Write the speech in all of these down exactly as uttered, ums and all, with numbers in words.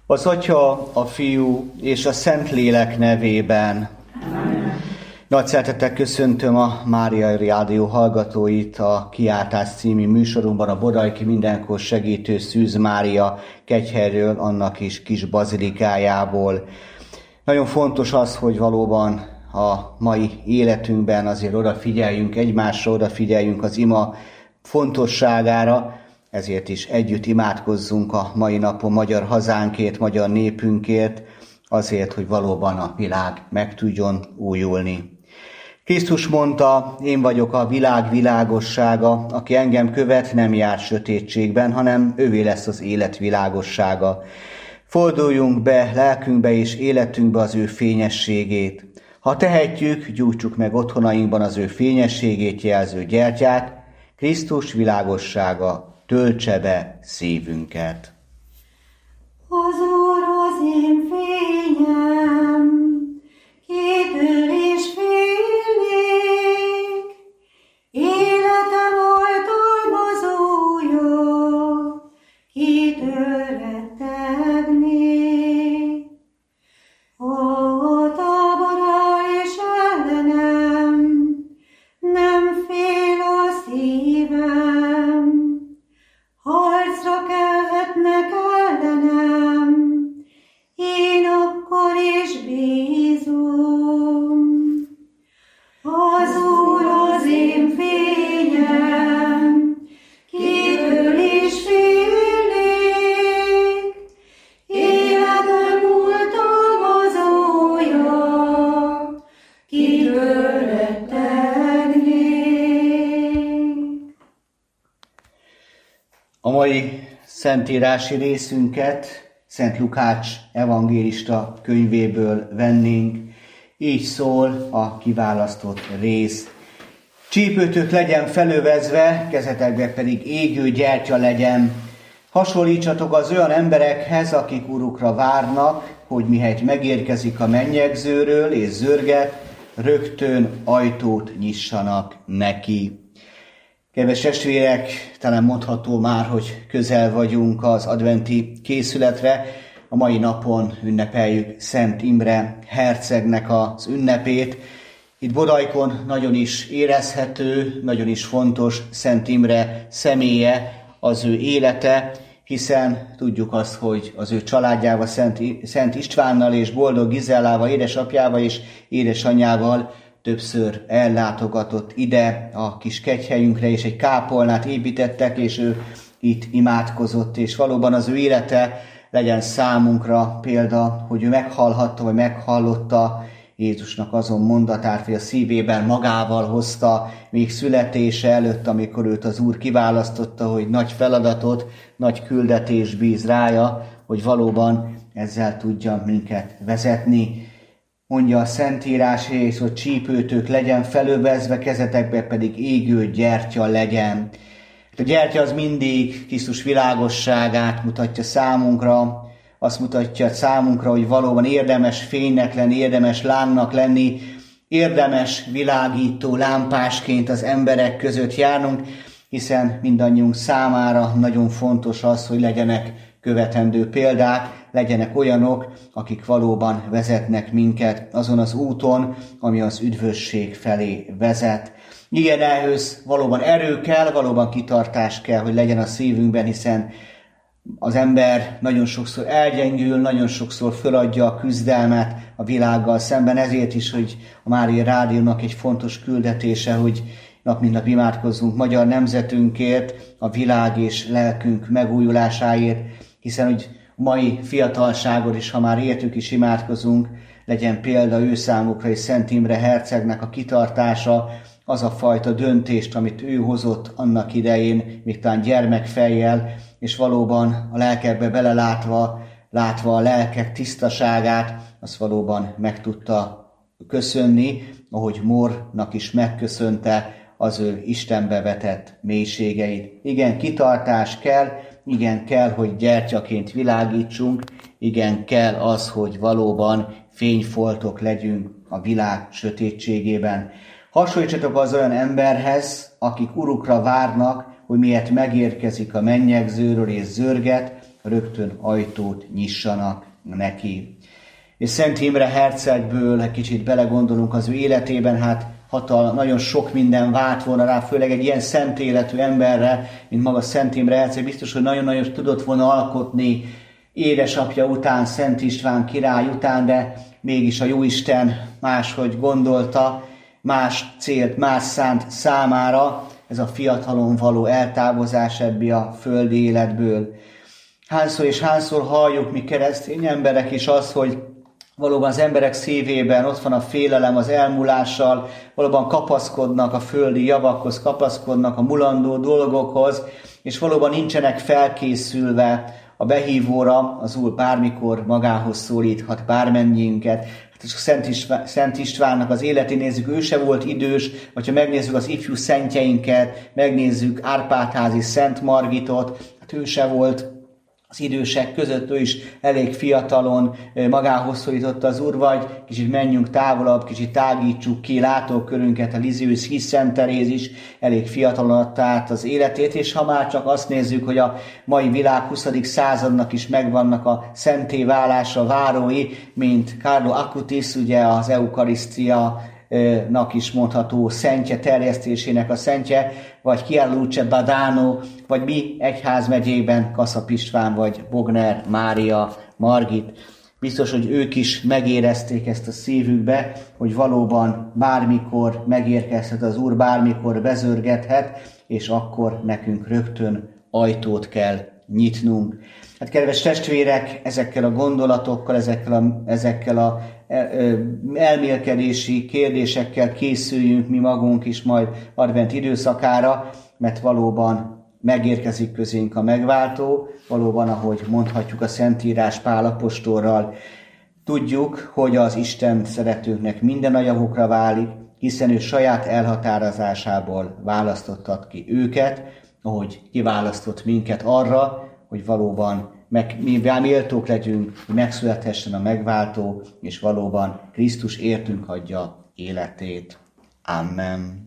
Az Atya, a Fiú és a Szentlélek nevében. Amen. Nagy szeretettel köszöntöm a Mária Rádió hallgatóit a Kiáltás című műsorunkban, a Bodajki Mindenkor Segítő Szűz Mária Kegyhelyről, annak is kis bazilikájából. Nagyon fontos az, hogy valóban a mai életünkben azért odafigyeljünk egymásra, odafigyeljünk az ima fontosságára, ezért is együtt imádkozzunk a mai napon magyar hazánkért, magyar népünkért, azért, hogy valóban a világ meg tudjon újulni. Krisztus mondta, én vagyok a világ világossága, aki engem követ, nem jár sötétségben, hanem ővé lesz az élet világossága. Forduljunk be lelkünkbe és életünkbe az ő fényességét. Ha tehetjük, gyújtsuk meg otthonainkban az ő fényességét jelző gyertyát, Krisztus világossága töltse be szívünket. Az Úr az én fényem, kitől is félnék, életem oltalmazója, kitől rettegnék. A tábora és ellenem, nem fél a szívem, harcra kelhetnek ellenem, én akkor is bízom. Az Úr az én fényem, kitől is félnék, életem oltalmazója, kitől rettegnék. A mai szentírási részünket Szent Lukács evangélista könyvéből vennénk. Így szól a kiválasztott rész. Csípőtök legyen felövezve, kezetekbe pedig égő gyertya legyen. Hasonlítsatok az olyan emberekhez, akik urukra várnak, hogy mihelyt megérkezik a mennyegzőről és zörget, rögtön ajtót nyissanak neki. Kedves testvérek, talán mondható már, hogy közel vagyunk az adventi készületre. A mai napon ünnepeljük Szent Imre hercegnek az ünnepét. Itt Bodajkon nagyon is érezhető, nagyon is fontos Szent Imre személye, az ő élete, hiszen tudjuk azt, hogy az ő családjával, Szent, Szent Istvánnal és Boldog Gizellával, édesapjával és édesanyjával többször ellátogatott ide a kis kegyhelyünkre, és egy kápolnát építettek, és ő itt imádkozott, és valóban az ő élete legyen számunkra példa, hogy ő meghallhatta, vagy meghallotta Jézusnak azon mondatát, hogy a szívében magával hozta még születése előtt, amikor őt az Úr kiválasztotta, hogy nagy feladatot, nagy küldetés bíz rája, hogy valóban ezzel tudja minket vezetni. Mondja a Szentírás rész, hogy csípőtök legyen felövezve, kezetekbe pedig égő gyertya legyen. A gyertya az mindig Krisztus világosságát mutatja számunkra, azt mutatja számunkra, hogy valóban érdemes fénynek lenni, érdemes lángnak lenni, érdemes világító lámpásként az emberek között járnunk, hiszen mindannyiunk számára nagyon fontos az, hogy legyenek követendő példák, legyenek olyanok, akik valóban vezetnek minket azon az úton, ami az üdvösség felé vezet. Igen, ehhez valóban erő kell, valóban kitartás kell, hogy legyen a szívünkben, hiszen az ember nagyon sokszor elgyengül, nagyon sokszor föladja a küzdelmet a világgal szemben, ezért is, hogy a Mária Rádiónak egy fontos küldetése, hogy nap mint nap imádkozzunk magyar nemzetünkért, a világ és lelkünk megújulásáért, hiszen hogy a mai fiatalságon is, ha már értük is imádkozunk, legyen példa ő számukra és Szent Imre hercegnek a kitartása, az a fajta döntést, amit ő hozott annak idején, még talán gyermekfejjel, és valóban a lelkekbe belelátva, látva a lelkek tisztaságát, azt valóban meg tudta köszönni, ahogy Mornak is megköszönte az ő Istenbe vetett mélységeit. Igen, kitartás kell, igen, kell, hogy gyertyaként világítsunk, igen, kell az, hogy valóban fényfoltok legyünk a világ sötétségében. Hasonlítsatok az olyan emberhez, akik urukra várnak, hogy miért megérkezik a mennyegzőről és zörget, rögtön ajtót nyissanak neki. És Szent Imre hercegből egy kicsit belegondolunk az ő életében, hát hatal, nagyon sok minden várt volna rá, főleg egy ilyen szent életű emberre, mint maga Szent Imre herceg, biztos, hogy nagyon-nagyon tudott volna alkotni édesapja után, Szent István király után, de mégis a Jóisten máshogy gondolta, más célt, más szánt számára, ez a fiatalon való eltávozás ebbi a földi életből. Hányszor és hányszor halljuk mi keresztény emberek is az, hogy valóban az emberek szívében ott van a félelem az elmúlással, valóban kapaszkodnak a földi javakhoz, kapaszkodnak a mulandó dolgokhoz, és valóban nincsenek felkészülve a behívóra, az Úr bármikor magához szólíthat bármennyiünket. Hát Szent, István, Szent Istvánnak az életét nézzük, ő se volt idős, vagy ha megnézzük az ifjú szentjeinket, megnézzük Árpádházi Szent Margitot, hát ő se volt az idősek között, ő is elég fiatalon magához szólította az Úr, vagy kicsit menjünk távolabb, kicsit tágítsuk ki látókörünket, a Lisieux Híz Szent Teréz is elég fiatalon adta át az életét, és ha már csak azt nézzük, hogy a mai világ huszadik századnak is megvannak a szenté válásra várói, mint Carlo Acutis, ugye az Eukarisztia nak is mondható szentje, terjesztésének a szentje, vagy Chiarluce Badano, vagy mi egyházmegyében Kaszap István, vagy Bogner Mária Margit. Biztos, hogy ők is megérezték ezt a szívükbe, hogy valóban bármikor megérkezhet az Úr, bármikor bezörgethet, és akkor nekünk rögtön ajtót kell nyitnunk. Hát kedves testvérek, ezekkel a gondolatokkal, ezekkel a, ezekkel a elmélkedési kérdésekkel készüljünk mi magunk is majd advent időszakára, mert valóban megérkezik közénk a megváltó, valóban, ahogy mondhatjuk a Szentírás Pál apostolral, tudjuk, hogy az Isten szeretőknek minden a javukra válik, hiszen ő saját elhatározásából választottat ki őket, ahogy kiválasztott minket arra, hogy valóban meg, mi méltók legyünk, hogy megszülethessen a megváltó, és valóban Krisztus értünk adja életét. Amen.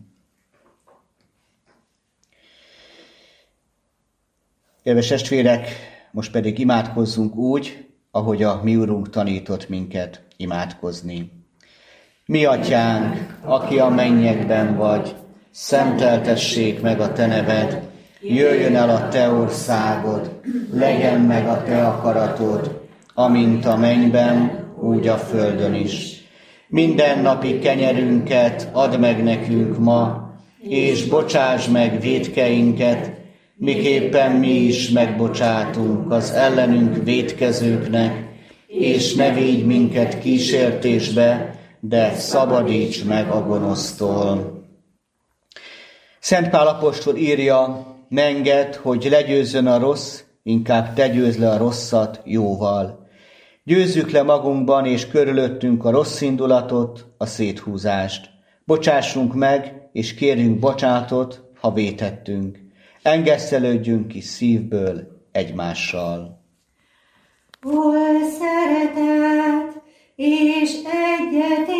Kedves testvérek, most pedig imádkozzunk úgy, ahogy a mi Urunk tanított minket imádkozni. Mi atyánk, aki a mennyekben vagy, szenteltessék meg a te neved, jöjjön el a te országod, legyen meg a te akaratod, amint a mennyben, úgy a földön is. Minden napi kenyerünket add meg nekünk ma, és bocsáss meg vétkeinket, miképpen mi is megbocsátunk az ellenünk vétkezőknek, és ne védj minket kísértésbe, de szabadíts meg a gonosztól. Szent Pál apostol írja, ne engedd, hogy legyőzzön a rossz, inkább te győzd le a rosszat jóval. Győzzük le magunkban és körülöttünk a rossz indulatot, a széthúzást. Bocsássunk meg, és kérjünk bocsánatot, ha vétettünk. Engesszelődjünk ki szívből egymással. Hol szeretet és egyetértés,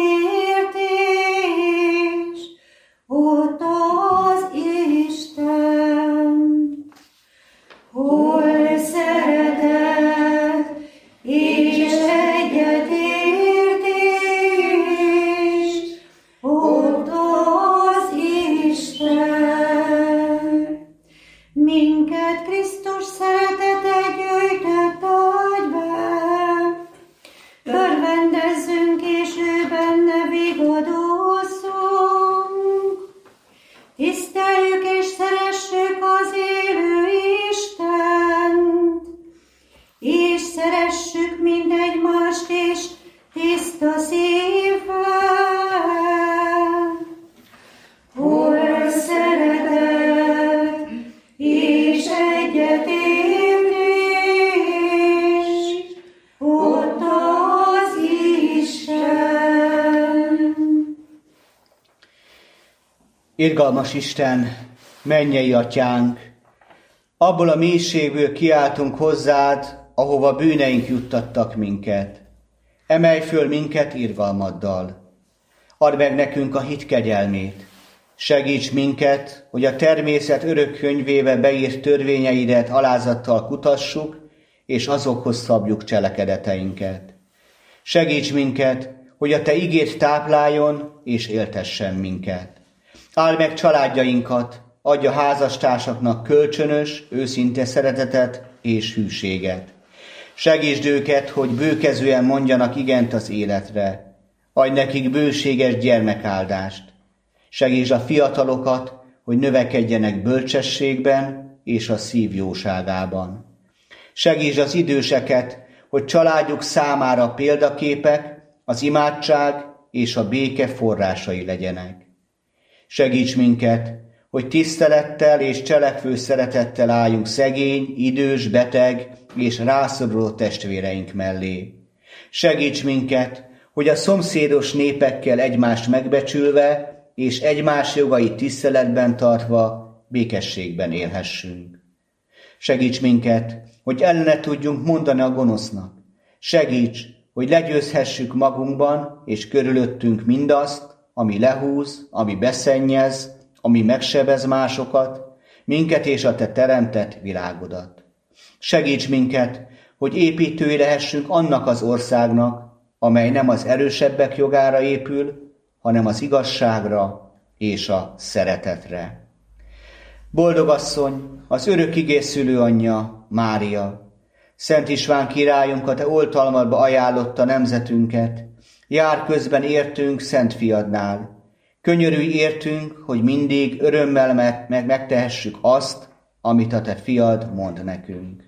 ott az Isten. Hol szeretet és egyetértés, ott az Isten. Minket Krisztus szeretete gyűjtött agybe, örvendezzünk és ő benne vigadozzunk. Tiszteljük és szeressük az élő Istent, és szeressük mind egymást is tiszta szívvel. Hol szeretet és egyetértés, ott az Isten. Irgalmas Isten, mennyei atyánk, abból a mélységből kiáltunk hozzád, ahova bűneink juttattak minket. Emelj föl minket irgalmaddal. Add meg nekünk a hit kegyelmét. Segíts minket, hogy a természet örök könyvébe beírt törvényeidet alázattal kutassuk, és azokhoz szabjuk cselekedeteinket. Segíts minket, hogy a Te igéd tápláljon és éltessen minket. Áld meg családjainkat, adj a házastársaknak kölcsönös, őszinte szeretetet és hűséget. Segítsd őket, hogy bőkezően mondjanak igent az életre. Adj nekik bőséges gyermekáldást. Segítsd a fiatalokat, hogy növekedjenek bölcsességben és a szív jóságában. Segítsd az időseket, hogy családjuk számára példaképek, az imádság és a béke forrásai legyenek. Segíts minket, hogy tisztelettel és cselekvő szeretettel álljunk szegény, idős, beteg és rászoruló testvéreink mellé. Segíts minket, hogy a szomszédos népekkel egymást megbecsülve és egymás jogait tiszteletben tartva békességben élhessünk. Segíts minket, hogy ellene tudjunk mondani a gonosznak. Segíts, hogy legyőzhessük magunkban és körülöttünk mindazt, ami lehúz, ami beszennyez, ami megsebez másokat, minket és a Te teremtett világodat. Segíts minket, hogy építői lehessünk annak az országnak, amely nem az erősebbek jogára épül, hanem az igazságra és a szeretetre. Boldog asszony, az örökigé szülőanyja, Mária, Szent István királyunk, a Te oltalmadba ajánlotta nemzetünket, jár közben értünk Szent Fiadnál. Könyörülj értünk, hogy mindig örömmel meg megtehessük azt, amit a Te Fiad mond nekünk.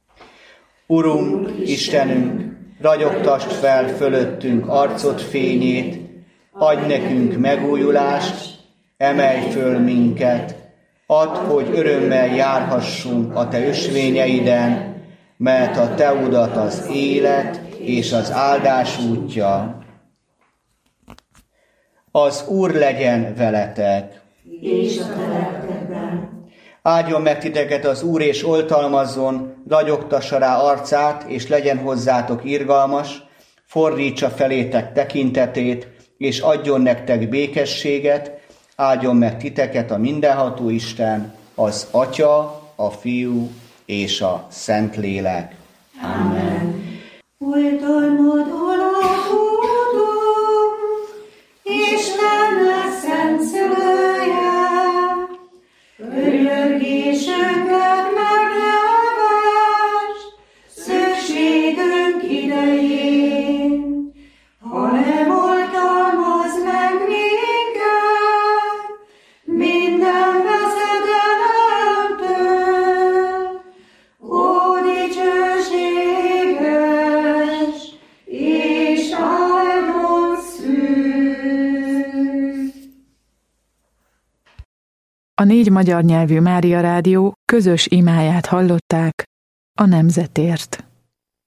Urunk, Istenünk, ragyogtasd fel fölöttünk arcod fényét, adj nekünk megújulást, emelj föl minket, add, hogy örömmel járhassunk a Te ösvényeiden, mert a Te utat az élet és az áldás útja. Az Úr legyen veletek, és a te lelkedben. Áldjon meg titeket az Úr, és oltalmazzon, ragyogtassa rá arcát, és legyen hozzátok irgalmas, fordítsa felétek tekintetét, és adjon nektek békességet, áldjon meg titeket a mindenható Isten, az Atya, a Fiú és a Szentlélek. Amen. Oltalmadon alkotom, Istennek szent szülője, örökésünket meglevess, szükségünk idején, ha nem oltalmaz meg minket, minden veszedelemtől, ó dicsőséges és áldott szűz. A négy magyar nyelvű Mária Rádió közös imáját hallották a nemzetért.